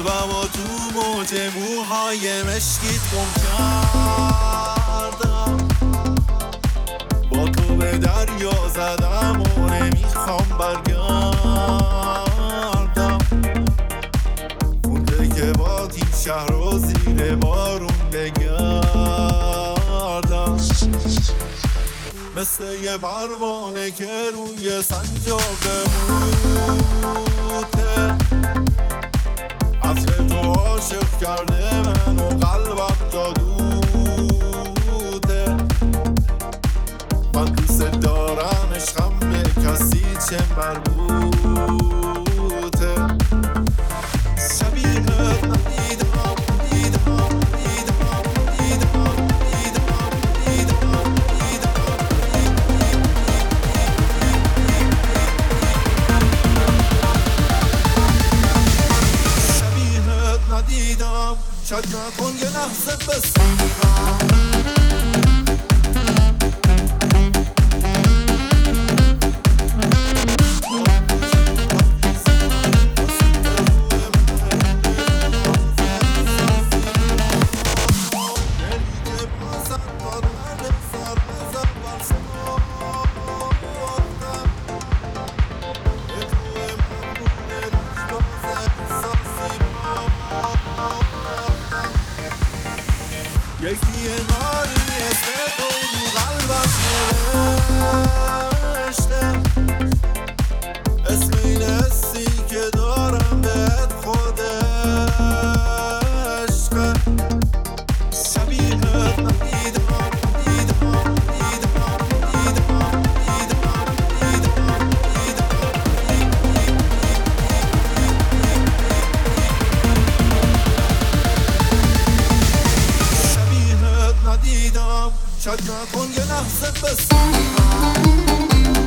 قلبم و تو موج موهای مشکیت گم کردم، با تو به دریا زدم و نمیخوام برگردم. مونده که با این شهر و زیر بارون بگردم، مثل یه پروانه که روی سنجاق موته. عطر تو عاشق کرده من و قلبم جادوته. من دوست دارم عشقم به کسی چه مربوطه. شبیهت ندیدم ندیدم، شاید نکن یه لحظه بسیدم. یکی ناری اسم تو رو قلبم نوشته. اسم این حسی که دارم بهت خود عشقه. شبیهت ندیدم ندیدم، شاید نکن یه لحظه بسیدم.